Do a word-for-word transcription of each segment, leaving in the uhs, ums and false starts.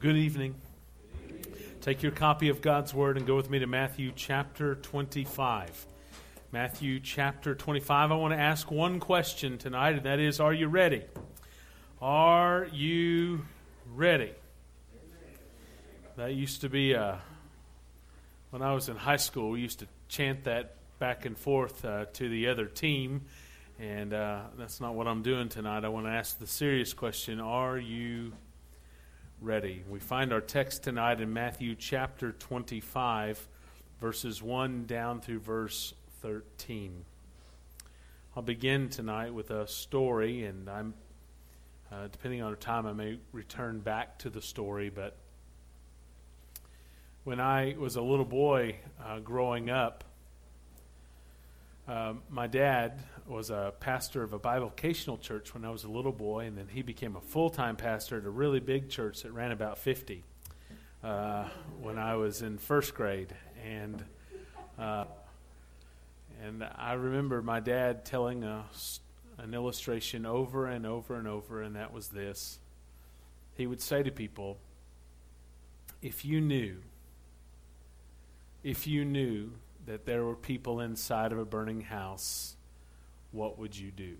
Good evening. Take your copy of God's Word and go with me to Matthew chapter twenty-five. Matthew chapter twenty-five. I want to ask one question tonight, and that is, are you ready? Are you ready? That used to be, uh, when I was in high school, we used to chant that back and forth uh, to the other team, and uh, that's not what I'm doing tonight. I want to ask the serious question, are you ready? We find our text tonight in Matthew chapter twenty-five, verses one down through verse thirteen. I'll begin tonight with a story, and I'm, uh, depending on the time, I may return back to the story, but when I was a little boy uh, growing up, uh, my dad was a pastor of a bivocational church when I was a little boy, and then he became a full-time pastor at a really big church that ran about fifty uh, when I was in first grade. And uh, and I remember my dad telling us an illustration over and over and over, and that was this. He would say to people, if you knew, if you knew that there were people inside of a burning house, what would you do?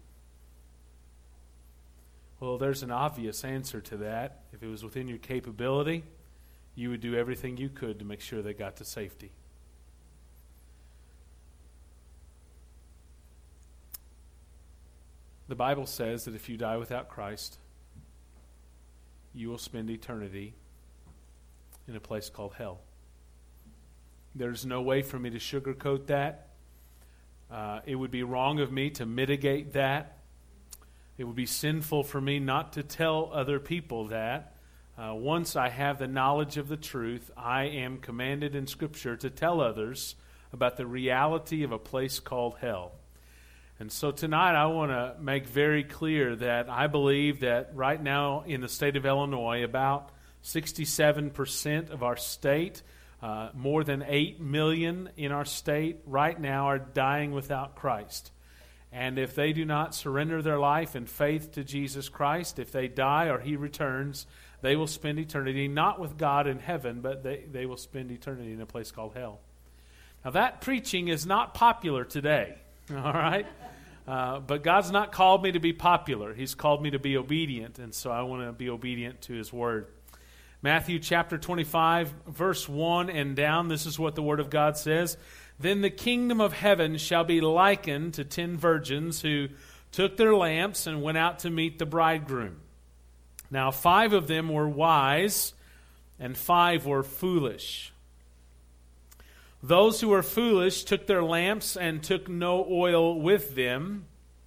Well, there's an obvious answer to that. If it was within your capability, you would do everything you could to make sure they got to safety. The Bible says that if you die without Christ, you will spend eternity in a place called hell. There's no way for me to sugarcoat that. Uh, it would be wrong of me to mitigate that. It would be sinful for me not to tell other people that. Uh, once I have the knowledge of the truth, I am commanded in Scripture to tell others about the reality of a place called hell. And so tonight I want to make very clear that I believe that right now in the state of Illinois, about sixty-seven percent of our state, Uh, more than eight million in our state right now are dying without Christ. And if they do not surrender their life in faith to Jesus Christ, if they die or He returns, they will spend eternity not with God in heaven, but they, they will spend eternity in a place called hell. Now that preaching is not popular today, all right? Uh, but God's not called me to be popular. He's called me to be obedient, and so I want to be obedient to His Word. Matthew chapter twenty-five, verse one and down, this is what the Word of God says. Then the kingdom of heaven shall be likened to ten virgins who took their lamps and went out to meet the bridegroom. Now five of them were wise, and five were foolish. Those who were foolish took their lamps and took no oil with them.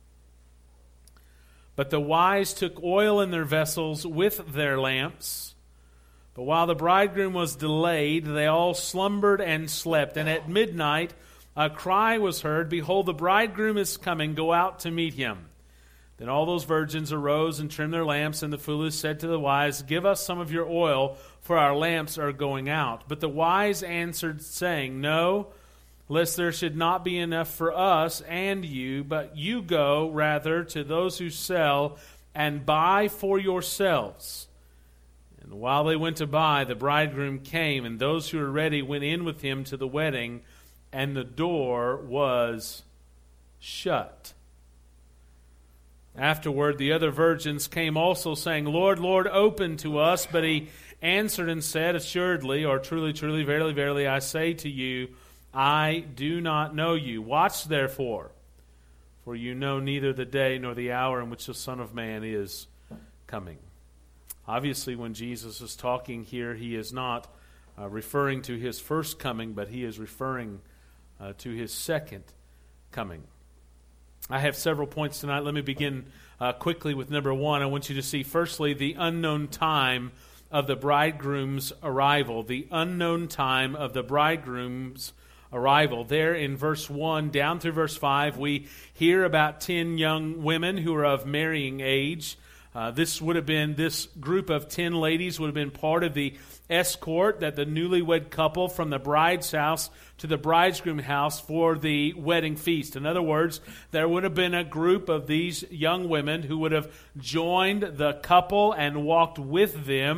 But the wise took oil in their vessels with their lamps. But while the bridegroom was delayed, they all slumbered and slept. And at midnight a cry was heard, Behold, the bridegroom is coming, go out to meet him. Then all those virgins arose and trimmed their lamps, and the foolish said to the wise, Give us some of your oil, for our lamps are going out. But the wise answered, saying, No, lest there should not be enough for us and you, but you go rather to those who sell and buy for yourselves. And while they went to buy, the bridegroom came, and those who were ready went in with him to the wedding, and the door was shut. Afterward, the other virgins came also, saying, Lord, Lord, open to us. But he answered and said, Assuredly, or truly, truly, verily, verily, I say to you, I do not know you. Watch therefore, for you know neither the day nor the hour in which the Son of Man is coming. Obviously, when Jesus is talking here, he is not uh, referring to his first coming, but he is referring uh, to his second coming. I have several points tonight. Let me begin uh, quickly with number one. I want you to see, firstly, the unknown time of the bridegroom's arrival. The unknown time of the bridegroom's arrival. There in verse one down through verse five, we hear about ten young women who are of marrying age. Uh, this would have been, this group of ten ladies would have been part of the escort that the newlywed couple from the bride's house to the bridegroom's house for the wedding feast. In other words, there would have been a group of these young women who would have joined the couple and walked with them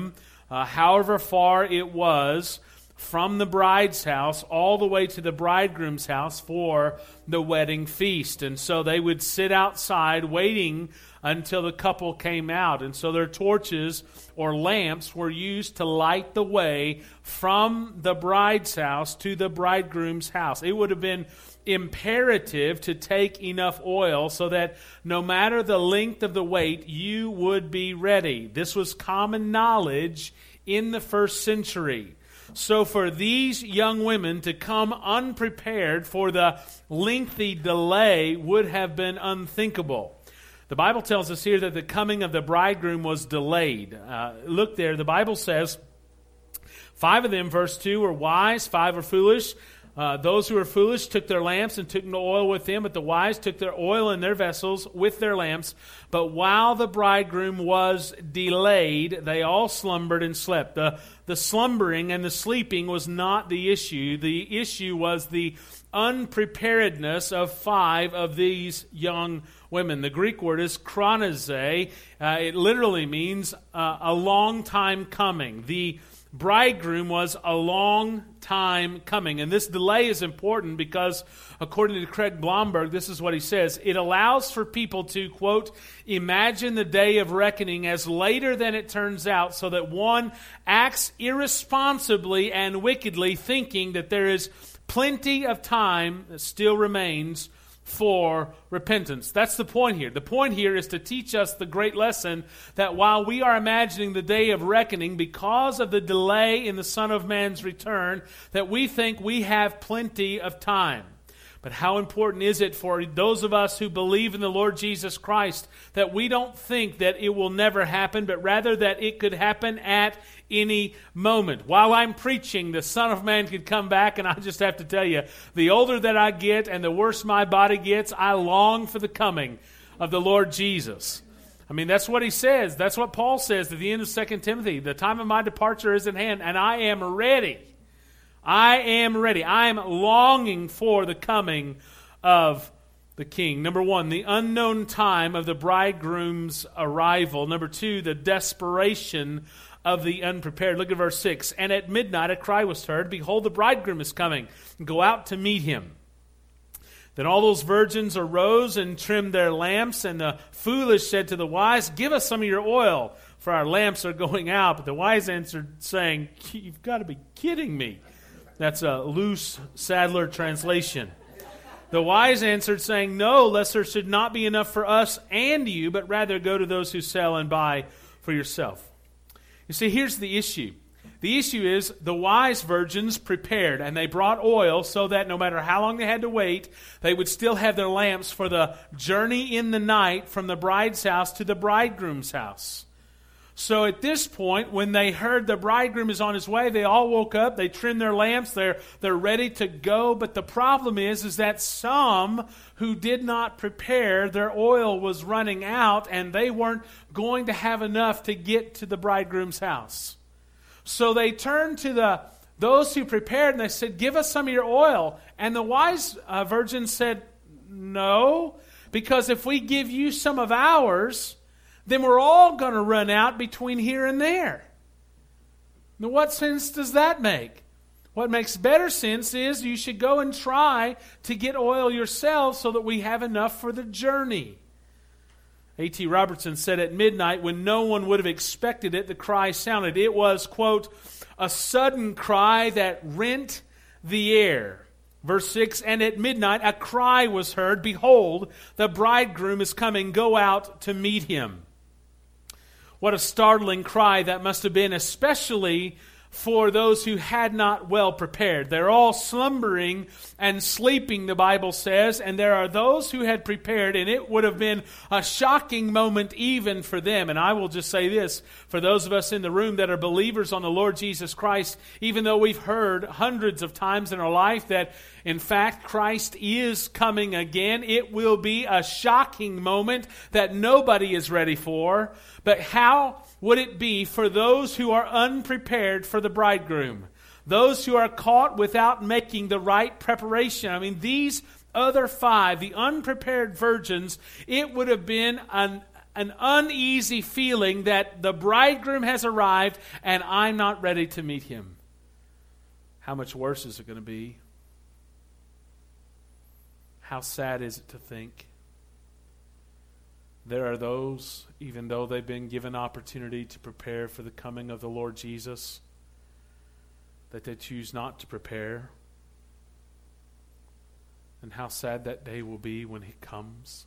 uh, however far it was from the bride's house all the way to the bridegroom's house for the wedding feast. And so they would sit outside waiting until the couple came out. And so their torches or lamps were used to light the way from the bride's house to the bridegroom's house. It would have been imperative to take enough oil so that no matter the length of the wait, you would be ready. This was common knowledge in the first century. So for these young women to come unprepared for the lengthy delay would have been unthinkable. The Bible tells us here that the coming of the bridegroom was delayed. Uh, look there, the Bible says, five of them, verse two, were wise, five were foolish. Uh, those who were foolish took their lamps and took no oil with them, but the wise took their oil in their vessels with their lamps. But while the bridegroom was delayed, they all slumbered and slept. The, the slumbering and the sleeping was not the issue. The issue was the unpreparedness of five of these young women. The Greek word is chronoze. Uh, it literally means uh, a long time coming. The bridegroom was a long time coming. And this delay is important because, according to Craig Blomberg, this is what he says: it allows for people to, quote, imagine the day of reckoning as later than it turns out, so that one acts irresponsibly and wickedly, thinking that there is plenty of time that still remains for repentance. That's the point here. The point here is to teach us the great lesson that while we are imagining the day of reckoning because of the delay in the Son of Man's return, that we think we have plenty of time. But how important is it for those of us who believe in the Lord Jesus Christ that we don't think that it will never happen, but rather that it could happen at any moment. While I'm preaching, the Son of Man could come back, and I just have to tell you, the older that I get and the worse my body gets, I long for the coming of the Lord Jesus. I mean, that's what he says. That's what Paul says at the end of Second Timothy. The time of my departure is at hand, and I am ready. I am ready. I am longing for the coming of the King. Number one, the unknown time of the bridegroom's arrival. Number two, the desperation of the unprepared. Look at verse six. And at midnight a cry was heard, behold, the bridegroom is coming. Go out to meet him. Then all those virgins arose and trimmed their lamps, and the foolish said to the wise, give us some of your oil, for our lamps are going out. But the wise answered, saying, you've got to be kidding me. That's a loose Sadler translation. The wise answered, saying, no, lest there should not be enough for us and you, but rather go to those who sell and buy for yourself. You see, here's the issue. The issue is the wise virgins prepared, and they brought oil so that no matter how long they had to wait, they would still have their lamps for the journey in the night from the bride's house to the bridegroom's house. So at this point, when they heard the bridegroom is on his way, they all woke up, they trimmed their lamps, they're, they're ready to go. But the problem is, is that some who did not prepare, their oil was running out, and they weren't going to have enough to get to the bridegroom's house. So they turned to the those who prepared, and they said, give us some of your oil. And the wise uh, virgins said, no, because if we give you some of ours, then we're all going to run out between here and there. Now, what sense does that make? What makes better sense is you should go and try to get oil yourself so that we have enough for the journey. A T Robertson said at midnight, when no one would have expected it, the cry sounded. It was, quote, a sudden cry that rent the air. Verse six, and at midnight a cry was heard, behold, the bridegroom is coming, go out to meet him. What a startling cry that must have been, especially for those who had not well prepared. They're all slumbering and sleeping, the Bible says, and there are those who had prepared, and it would have been a shocking moment even for them. And I will just say this, for those of us in the room that are believers on the Lord Jesus Christ, even though we've heard hundreds of times in our life that, in fact, Christ is coming again, it will be a shocking moment that nobody is ready for. But how would it be for those who are unprepared for the bridegroom? Those who are caught without making the right preparation. I mean, these other five, the unprepared virgins, it would have been an, an uneasy feeling that the bridegroom has arrived and I'm not ready to meet him. How much worse is it going to be? How sad is it to think there are those, even though they've been given opportunity to prepare for the coming of the Lord Jesus, that they choose not to prepare? And how sad that day will be when He comes.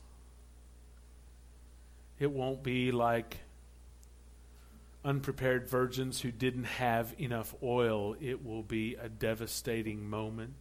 It won't be like unprepared virgins who didn't have enough oil. It will be a devastating moment.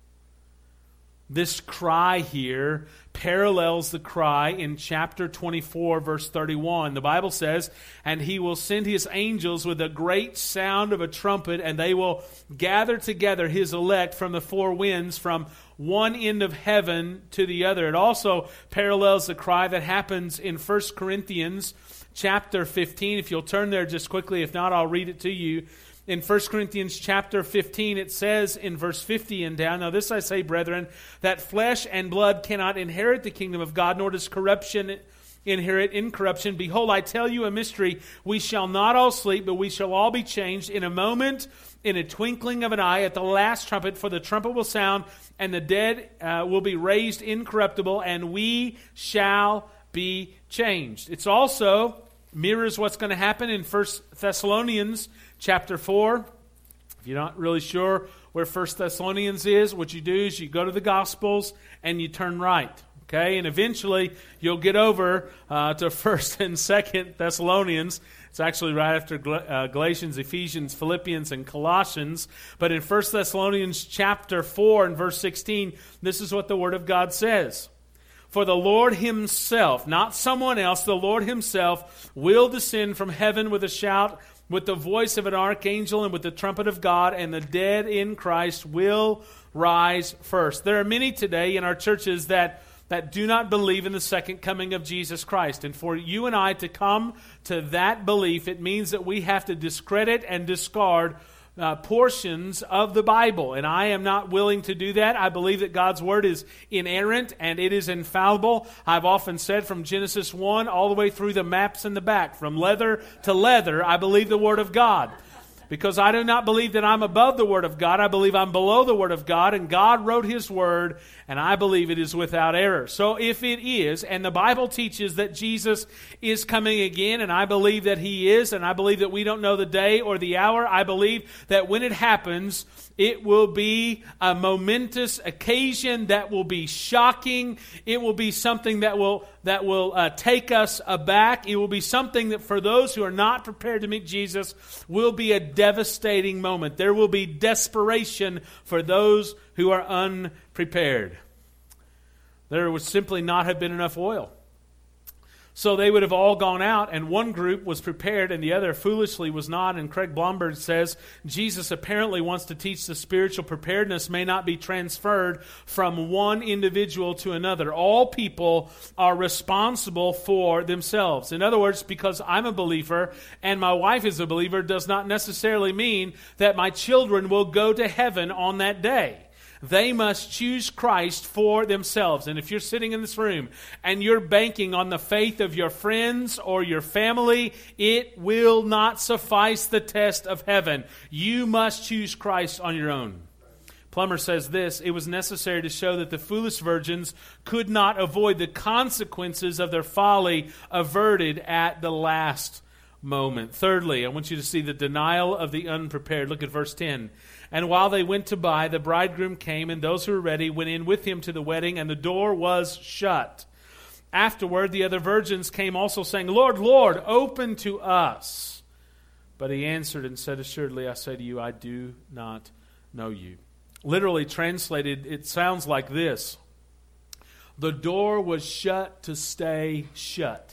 This cry here parallels the cry in chapter twenty-four, verse thirty-one. The Bible says, "And He will send His angels with a great sound of a trumpet, and they will gather together His elect from the four winds, from one end of heaven to the other." It also parallels the cry that happens in First Corinthians chapter fifteen. If you'll turn there just quickly, if not, I'll read it to you. In First Corinthians chapter fifteen, it says in verse fifty and down, "Now this I say, brethren, that flesh and blood cannot inherit the kingdom of God, nor does corruption inherit incorruption. Behold, I tell you a mystery. We shall not all sleep, but we shall all be changed in a moment, in a twinkling of an eye, at the last trumpet. For the trumpet will sound, and the dead uh, will be raised incorruptible, and we shall be changed." It's also mirrors what's going to happen in First Thessalonians chapter four. If you're not really sure where First Thessalonians is, what you do is you go to the Gospels and you turn right. Okay, and eventually you'll get over uh, to First and Second Thessalonians. It's actually right after Gal- uh, Galatians, Ephesians, Philippians, and Colossians. But in First Thessalonians chapter four and verse sixteen, this is what the Word of God says. "For the Lord Himself," not someone else, the Lord Himself will descend from heaven with a shout, with the voice of an archangel, and with the trumpet of God, and the dead in Christ will rise first. There are many today in our churches that that do not believe in the second coming of Jesus Christ. And for you and I to come to that belief, it means that we have to discredit and discard uh, portions of the Bible. And I am not willing to do that. I believe that God's Word is inerrant and it is infallible. I've often said from Genesis one all the way through the maps in the back, from leather to leather, I believe the Word of God. Because I do not believe that I'm above the Word of God. I believe I'm below the Word of God, and God wrote His Word, and I believe it is without error. So if it is, and the Bible teaches that Jesus is coming again, and I believe that He is, and I believe that we don't know the day or the hour, I believe that when it happens, it will be a momentous occasion that will be shocking. It will be something that will that will uh, take us aback. It will be something that for those who are not prepared to meet Jesus will be a devastating moment. There will be desperation for those who are unprepared. There would simply not have been enough oil. So they would have all gone out, and one group was prepared and the other foolishly was not. And Craig Blomberg says, Jesus apparently wants to teach the spiritual preparedness may not be transferred from one individual to another. All people are responsible for themselves. In other words, because I'm a believer and my wife is a believer does not necessarily mean that my children will go to heaven on that day. They must choose Christ for themselves. And if you're sitting in this room and you're banking on the faith of your friends or your family, it will not suffice the test of heaven. You must choose Christ on your own. Plummer says this, "It was necessary to show that the foolish virgins could not avoid the consequences of their folly averted at the last moment." Thirdly, I want you to see the denial of the unprepared. Look at verse ten. "And while they went to buy, the bridegroom came, and those who were ready went in with him to the wedding, and the door was shut. Afterward, the other virgins came also, saying, Lord, Lord, open to us. But he answered and said, Assuredly, I say to you, I do not know you." Literally translated, it sounds like this. The door was shut to stay shut.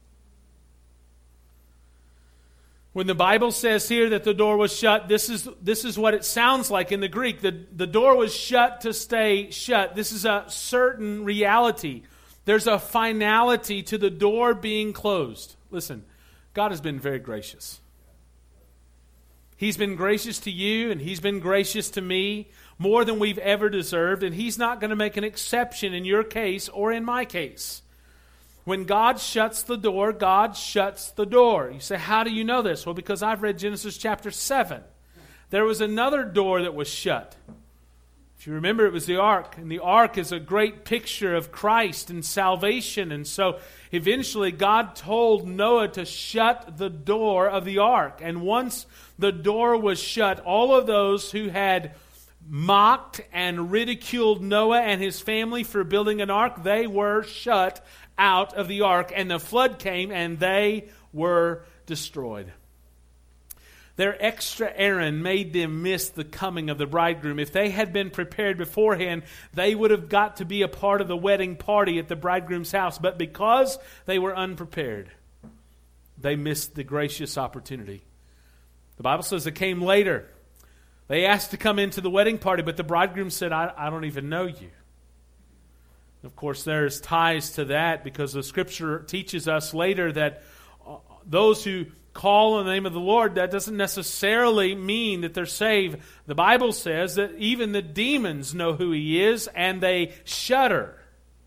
When the Bible says here that the door was shut, this is this is what it sounds like in the Greek. The, the door was shut to stay shut. This is a certain reality. There's a finality to the door being closed. Listen, God has been very gracious. He's been gracious to you, and He's been gracious to me more than we've ever deserved, and He's not going to make an exception in your case or in my case. When God shuts the door, God shuts the door. You say, how do you know this? Well, because I've read Genesis chapter seven. There was another door that was shut. If you remember, it was the ark. And the ark is a great picture of Christ and salvation. And so eventually God told Noah to shut the door of the ark. And once the door was shut, all of those who had mocked and ridiculed Noah and his family for building an ark, they were shut out of the ark, and the flood came and they were destroyed. Their extra errand made them miss the coming of the bridegroom. If they had been prepared beforehand, they would have got to be a part of the wedding party at the bridegroom's house. But because they were unprepared, they missed the gracious opportunity. The Bible says it came later. They asked to come into the wedding party, but the bridegroom said, I, I don't even know you. Of course, there's ties to that because the Scripture teaches us later that uh, those who call on the name of the Lord, that doesn't necessarily mean that they're saved. The Bible says that even the demons know who He is and they shudder.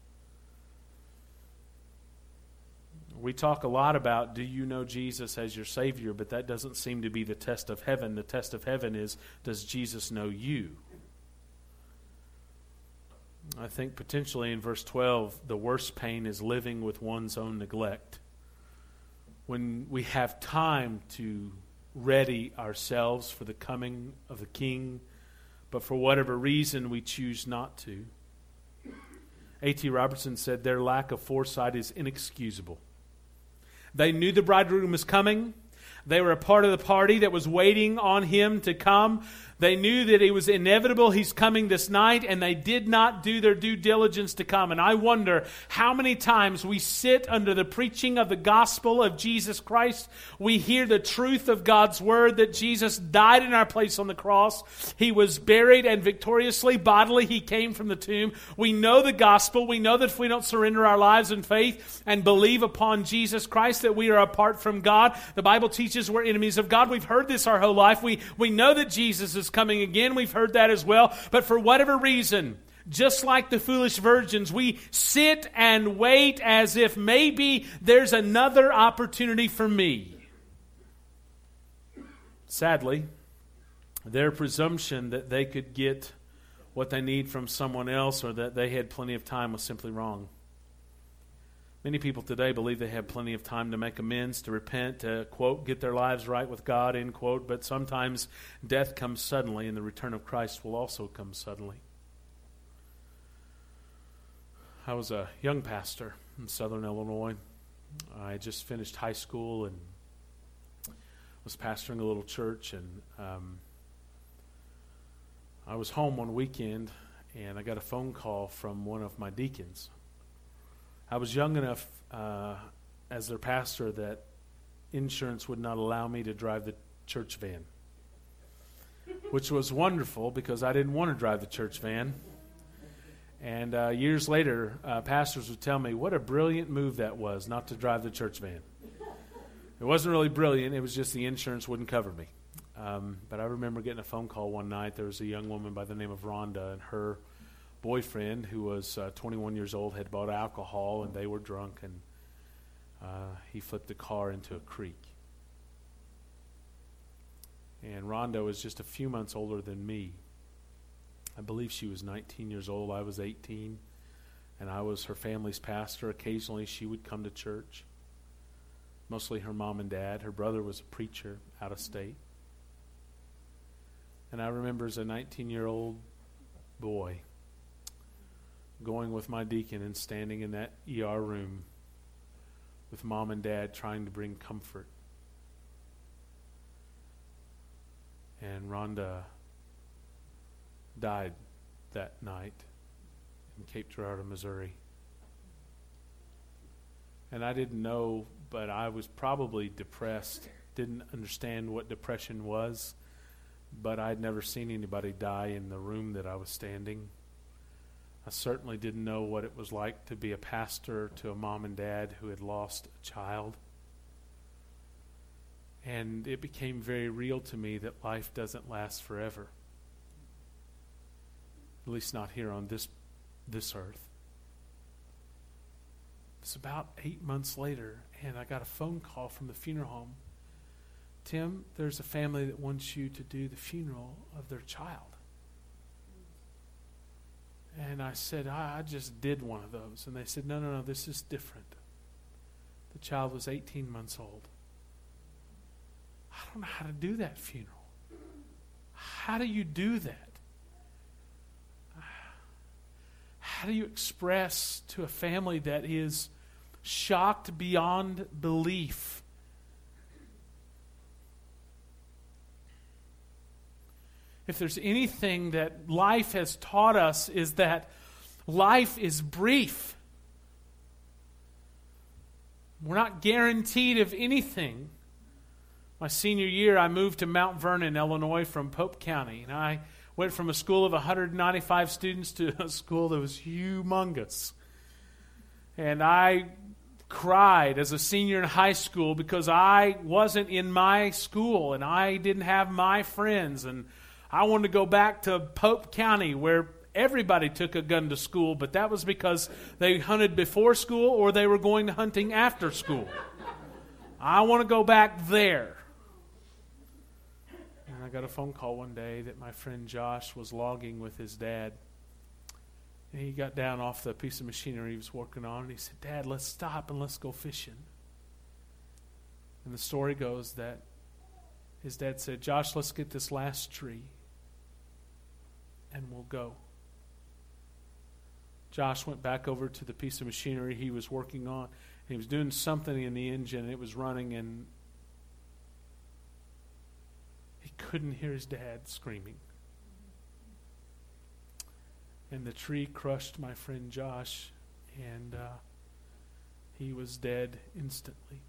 We talk a lot about, do you know Jesus as your Savior? But that doesn't seem to be the test of heaven. The test of heaven is, does Jesus know you? I think potentially in verse twelve, the worst pain is living with one's own neglect. When we have time to ready ourselves for the coming of the King, but for whatever reason we choose not to. A T Robertson said their lack of foresight is inexcusable. They knew the bridegroom was coming. They were a part of the party that was waiting on him to come. They knew that it was inevitable he's coming this night, and they did not do their due diligence to come. And I wonder how many times we sit under the preaching of the gospel of Jesus Christ. We hear the truth of God's word that Jesus died in our place on the cross. He was buried, and victoriously, bodily, he came from the tomb. We know the gospel. We know that if we don't surrender our lives in faith and believe upon Jesus Christ, that we are apart from God. The Bible teaches we're enemies of God. We've heard this our whole life. We, we know that Jesus is coming again. We've heard that as well. But for whatever reason, just like the foolish virgins, we sit and wait as if maybe there's another opportunity for me. Sadly, their presumption that they could get what they need from someone else or that they had plenty of time was simply wrong. Many people today believe they have plenty of time to make amends, to repent, to, quote, get their lives right with God, end quote. But sometimes death comes suddenly, and the return of Christ will also come suddenly. I was a young pastor in Southern Illinois. I just finished high school and was pastoring a little church. And um, I was home one weekend, and I got a phone call from one of my deacons. I was young enough uh, as their pastor that insurance would not allow me to drive the church van, which was wonderful because I didn't want to drive the church van. And uh, years later, uh, pastors would tell me what a brilliant move that was, not to drive the church van. It wasn't really brilliant. It was just the insurance wouldn't cover me. Um, but I remember getting a phone call one night. There was a young woman by the name of Rhonda, and her boyfriend, who was uh, twenty-one years old, had bought alcohol, and they were drunk, and uh, he flipped the car into a creek. And Rhonda was just a few months older than me. I believe she was nineteen years old. I was eighteen, and I was her family's pastor. Occasionally she would come to church, mostly her mom and dad. Her brother was a preacher out of state. And I remember as a nineteen-year-old boy going with my deacon and standing in that E R room with mom and dad trying to bring comfort. And Rhonda died that night in Cape Girardeau, Missouri. And I didn't know, but I was probably depressed, didn't understand what depression was, but I'd never seen anybody die in the room that I was standing. I certainly didn't know what it was like to be a pastor to a mom and dad who had lost a child. And it became very real to me that life doesn't last forever. At least not here on this this earth. It's about eight months later, and I got a phone call from the funeral home. Tim, there's a family that wants you to do the funeral of their child. And I said, I, I just did one of those. And they said, no, no, no, this is different. The child was eighteen months old. I don't know how to do that funeral. How do you do that? How do you express to a family that is shocked beyond belief? If there's anything that life has taught us, is that life is brief. We're not guaranteed of anything. My senior year, I moved to Mount Vernon, Illinois from Pope County, and I went from a school of one hundred ninety-five students to a school that was humongous. And I cried as a senior in high school because I wasn't in my school and I didn't have my friends, and I wanted to go back to Pope County where everybody took a gun to school, but that was because they hunted before school or they were going to hunting after school. I want to go back there. And I got a phone call one day that my friend Josh was logging with his dad. And he got down off the piece of machinery he was working on, and he said, Dad, let's stop and let's go fishing. And the story goes that his dad said, Josh, let's get this last tree and we'll go. Josh went back over to the piece of machinery he was working on. And he was doing something in the engine, and it was running, and he couldn't hear his dad screaming. And the tree crushed my friend Josh, and uh, he was dead instantly.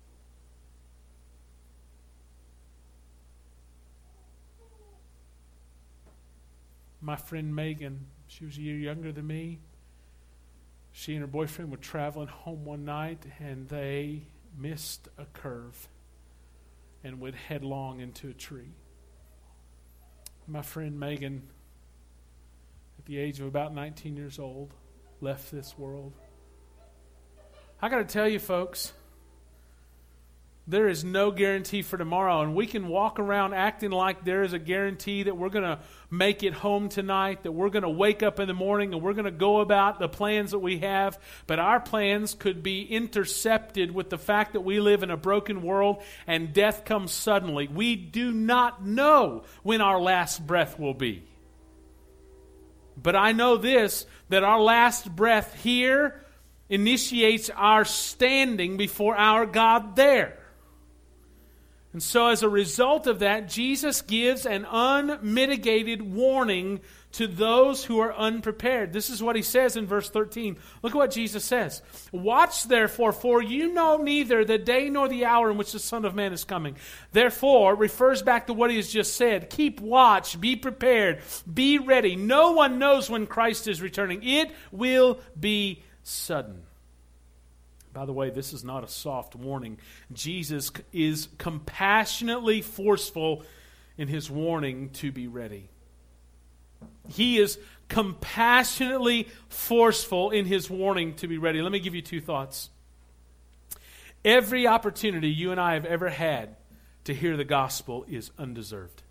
My friend Megan, she was a year younger than me. She and her boyfriend were traveling home one night, and they missed a curve and went headlong into a tree. My friend Megan, at the age of about nineteen years old, left this world. I got to tell you, folks, there is no guarantee for tomorrow, and we can walk around acting like there is a guarantee that we're going to make it home tonight, that we're going to wake up in the morning and we're going to go about the plans that we have, but our plans could be intercepted with the fact that we live in a broken world and death comes suddenly. We do not know when our last breath will be. But I know this, that our last breath here initiates our standing before our God there. And so as a result of that, Jesus gives an unmitigated warning to those who are unprepared. This is what he says in verse thirteen. Look at what Jesus says. Watch therefore, for you know neither the day nor the hour in which the Son of Man is coming. Therefore, refers back to what he has just said. Keep watch, be prepared, be ready. No one knows when Christ is returning. It will be sudden. By the way, this is not a soft warning. Jesus is compassionately forceful in his warning to be ready. He is compassionately forceful in his warning to be ready. Let me give you two thoughts. Every opportunity you and I have ever had to hear the gospel is undeserved.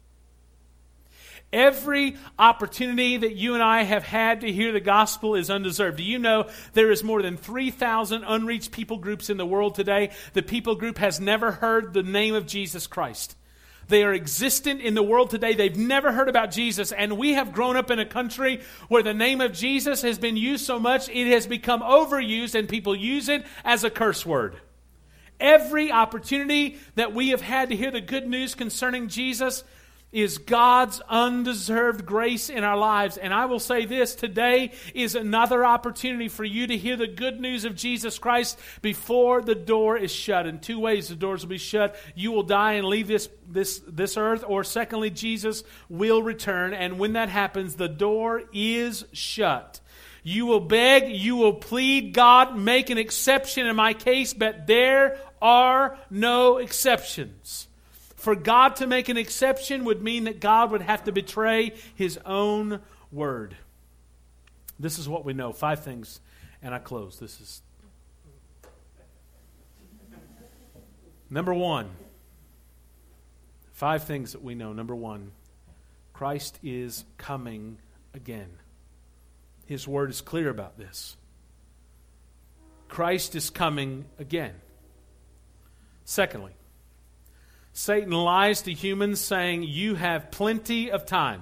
Every opportunity that you and I have had to hear the gospel is undeserved. Do you know there is more than three thousand unreached people groups in the world today? The people group has never heard the name of Jesus Christ. They are existent in the world today. They've never heard about Jesus. And we have grown up in a country where the name of Jesus has been used so much, it has become overused and people use it as a curse word. Every opportunity that we have had to hear the good news concerning Jesus is God's undeserved grace in our lives. And I will say this, today is another opportunity for you to hear the good news of Jesus Christ before the door is shut. In two ways the doors will be shut. You will die and leave this, this, this earth, or secondly, Jesus will return. And when that happens, the door is shut. You will beg, you will plead, God, make an exception in my case, but there are no exceptions. For God to make an exception would mean that God would have to betray his own word. This is what we know. Five things, and I close. This is Number one, five things that we know. Number one, Christ is coming again. His word is clear about this. Christ is coming again. Secondly, Satan lies to humans saying, you have plenty of time.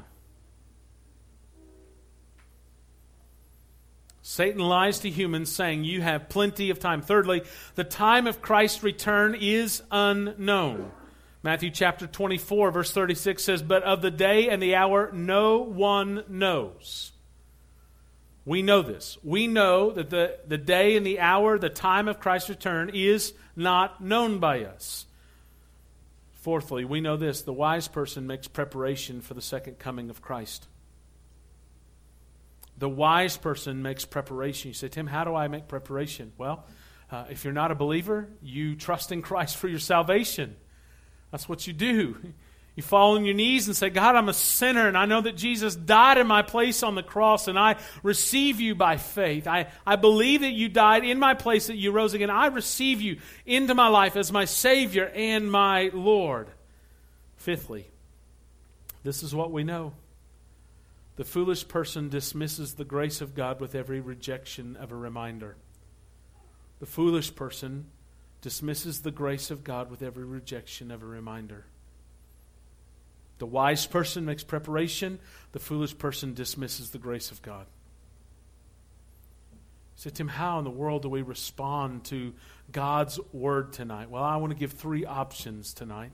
Satan lies to humans saying, you have plenty of time. Thirdly, the time of Christ's return is unknown. Matthew chapter twenty-four, verse thirty-six says, but of the day and the hour no one knows. We know this. We know that the, the day and the hour, the time of Christ's return is not known by us. Fourthly, we know this. The wise person makes preparation for the second coming of Christ. The wise person makes preparation. You say, Tim, how do I make preparation? Well, uh, if you're not a believer, you trust in Christ for your salvation. That's what you do. You fall on your knees and say, God, I'm a sinner, and I know that Jesus died in my place on the cross, and I receive you by faith. I, I believe that you died in my place, that you rose again. I receive you into my life as my Savior and my Lord. Fifthly, this is what we know. The foolish person dismisses the grace of God with every rejection of a reminder. The foolish person dismisses the grace of God with every rejection of a reminder. The wise person makes preparation. The foolish person dismisses the grace of God. You say, Tim, how in the world do we respond to God's word tonight? Well, I want to give three options tonight.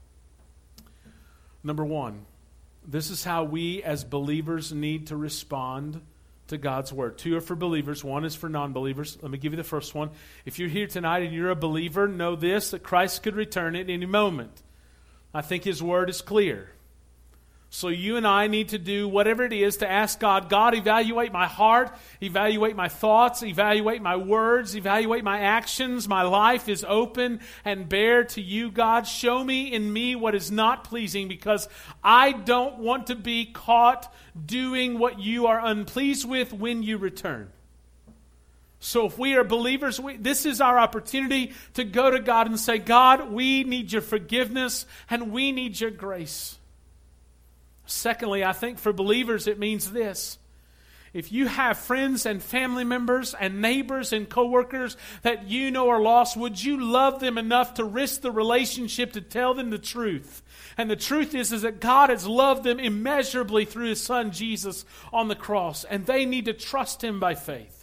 Number one, this is how we as believers need to respond to God's word. Two are for believers. One is for non-believers. Let me give you the first one. If you're here tonight and you're a believer, know this, that Christ could return at any moment. I think His word is clear. So you and I need to do whatever it is to ask God, God, evaluate my heart, evaluate my thoughts, evaluate my words, evaluate my actions. My life is open and bare to you, God. Show me in me what is not pleasing, because I don't want to be caught doing what you are unpleased with when you return. So if we are believers, we, this is our opportunity to go to God and say, God, we need your forgiveness and we need your grace. Secondly, I think for believers it means this. If you have friends and family members and neighbors and coworkers that you know are lost, would you love them enough to risk the relationship to tell them the truth? And the truth is, is that God has loved them immeasurably through His Son Jesus on the cross, and they need to trust Him by faith.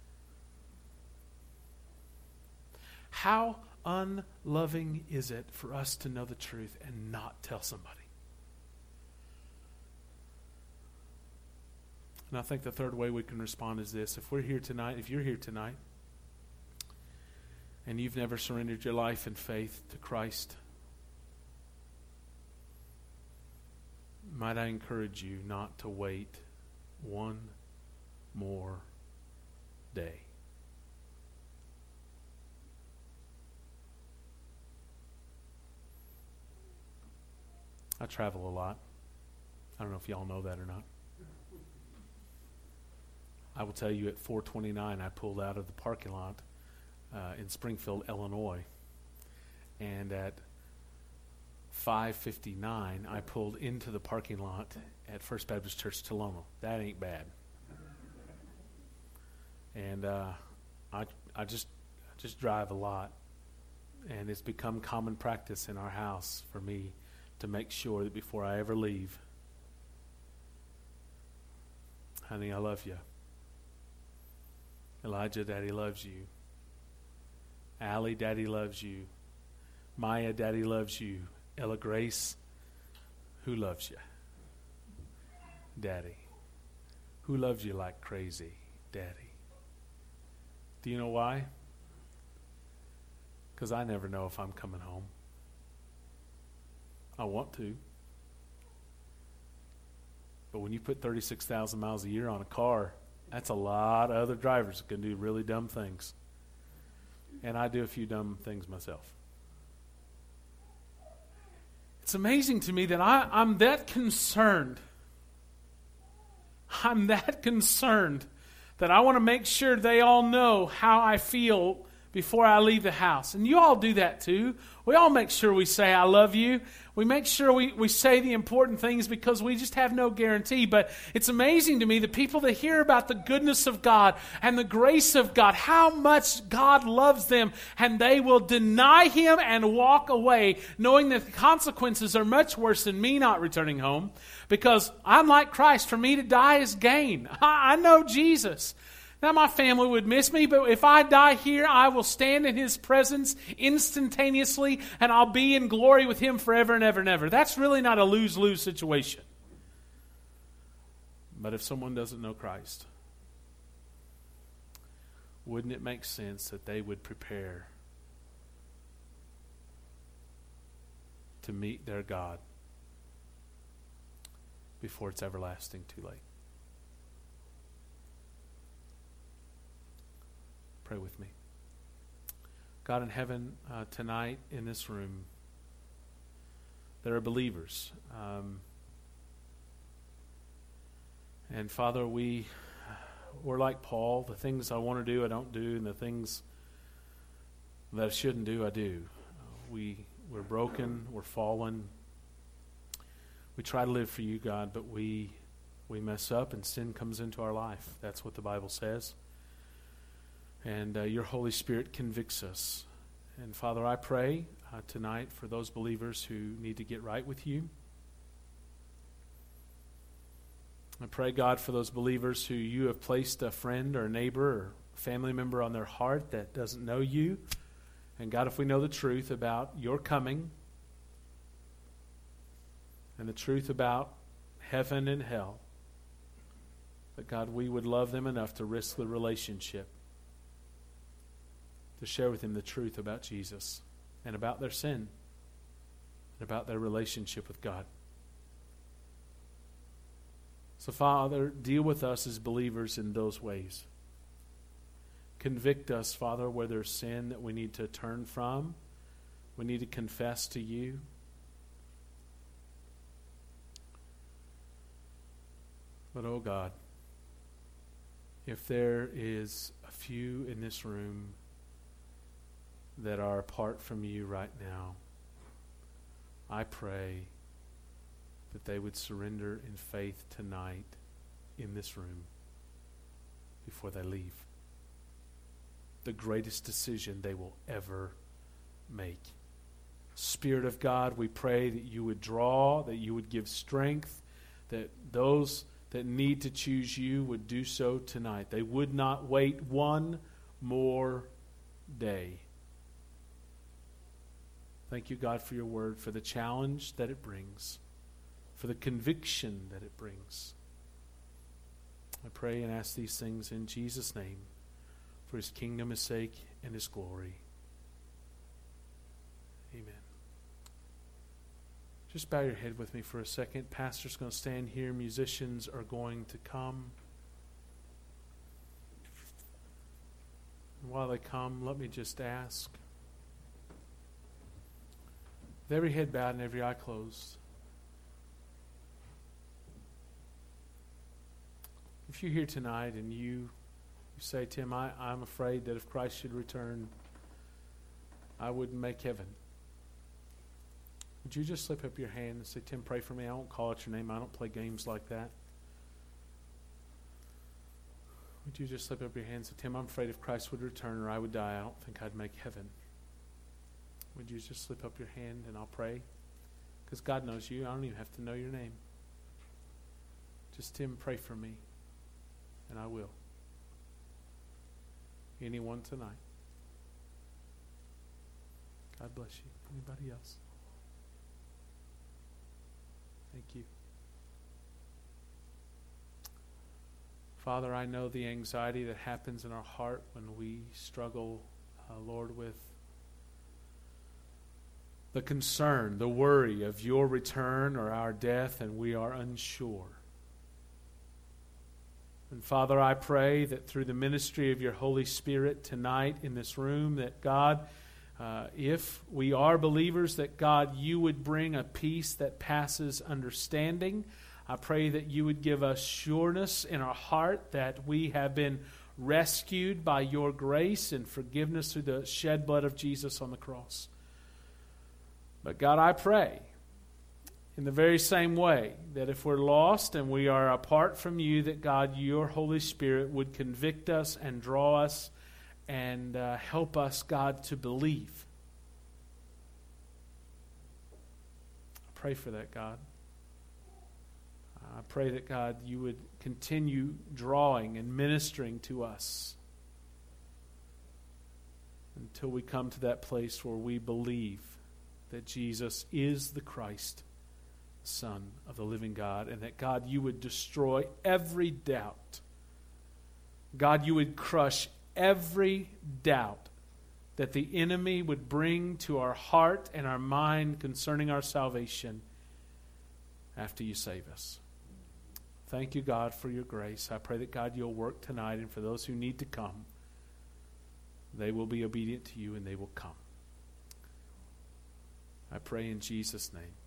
How unloving is it for us to know the truth and not tell somebody? And I think the third way we can respond is this. If we're here tonight, if you're here tonight, and you've never surrendered your life in faith to Christ, might I encourage you not to wait one more day. I travel a lot. I don't know if y'all know that or not. I will tell you, at four twenty-nine, I pulled out of the parking lot uh, in Springfield, Illinois. And at five fifty-nine, I pulled into the parking lot at First Baptist Church, Tolono. That ain't bad. And uh, I I just I just drive a lot. And it's become common practice in our house for me to make sure that before I ever leave, honey, I love you. Elijah, Daddy loves you. Allie, Daddy loves you. Maya, Daddy loves you. Ella Grace, who loves you? Daddy. Who loves you like crazy? Daddy. Do you know why? Because I never know if I'm coming home. I want to. But when you put thirty-six thousand miles a year on a car, that's a lot of other drivers that can do really dumb things. And I do a few dumb things myself. It's amazing to me that I, I'm that concerned. I'm that concerned that I want to make sure they all know how I feel before I leave the house. And you all do that too. We all make sure we say, I love you. We make sure we, we say the important things because we just have no guarantee. But it's amazing to me, the people that hear about the goodness of God and the grace of God, how much God loves them, and they will deny Him and walk away, knowing that the consequences are much worse than me not returning home. Because I'm like Christ. For me to die is gain. I, I know Jesus. Now, my family would miss me, but if I die here, I will stand in His presence instantaneously, and I'll be in glory with Him forever and ever and ever. That's really not a lose-lose situation. But if someone doesn't know Christ, wouldn't it make sense that they would prepare to meet their God before it's everlasting too late? Pray with me. God in heaven, uh, tonight in this room, there are believers. Um, and Father, we, we're like Paul. The things I want to do, I don't do. And the things that I shouldn't do, I do. We, we're broken. We're fallen. We try to live for you, God, but we, we mess up and sin comes into our life. That's what the Bible says. And uh, your Holy Spirit convicts us. And Father, I pray uh, tonight for those believers who need to get right with you. I pray, God, for those believers who you have placed a friend or a neighbor or family member on their heart that doesn't know you. And God, if we know the truth about your coming and the truth about heaven and hell, that God, we would love them enough to risk the relationship, to share with them the truth about Jesus and about their sin and about their relationship with God. So, Father, deal with us as believers in those ways. Convict us, Father, where there's sin that we need to turn from, we need to confess to you. But, oh God, if there is a few in this room that are apart from you right now, I pray that they would surrender in faith tonight in this room before they leave. The greatest decision they will ever make. Spirit of God, we pray that you would draw, that you would give strength, that those that need to choose you would do so tonight. They would not wait one more day. Thank you, God, for your word, for the challenge that it brings, for the conviction that it brings. I pray and ask these things in Jesus' name, for his kingdom's sake and his glory. Amen. Just bow your head with me for a second. Pastor's going to stand here. Musicians are going to come. And while they come, let me just ask, with every head bowed and every eye closed, if you're here tonight and you, you say, Tim, I, I'm afraid that if Christ should return, I wouldn't make heaven. Would you just slip up your hand and say, Tim, pray for me? I won't call out your name. I don't play games like that. Would you just slip up your hand and say, Tim, I'm afraid if Christ would return or I would die, I don't think I'd make heaven. Would you just slip up your hand and I'll pray? Because God knows you. I don't even have to know your name. Just, Tim, pray for me. And I will. Anyone tonight? God bless you. Anybody else? Thank you. Father, I know the anxiety that happens in our heart when we struggle, uh, Lord, with the concern, the worry of your return or our death, and we are unsure. And Father, I pray that through the ministry of your Holy Spirit tonight in this room, that God, uh, if we are believers, that God, you would bring a peace that passes understanding. I pray that you would give us sureness in our heart that we have been rescued by your grace and forgiveness through the shed blood of Jesus on the cross. But God, I pray in the very same way that if we're lost and we are apart from you, that God, your Holy Spirit would convict us and draw us and uh, help us, God, to believe. I pray for that, God. I pray that, God, you would continue drawing and ministering to us until we come to that place where we believe that Jesus is the Christ, Son of the living God, and that, God, you would destroy every doubt. God, you would crush every doubt that the enemy would bring to our heart and our mind concerning our salvation after you save us. Thank you, God, for your grace. I pray that, God, you'll work tonight, and for those who need to come, they will be obedient to you and they will come. I pray in Jesus' name.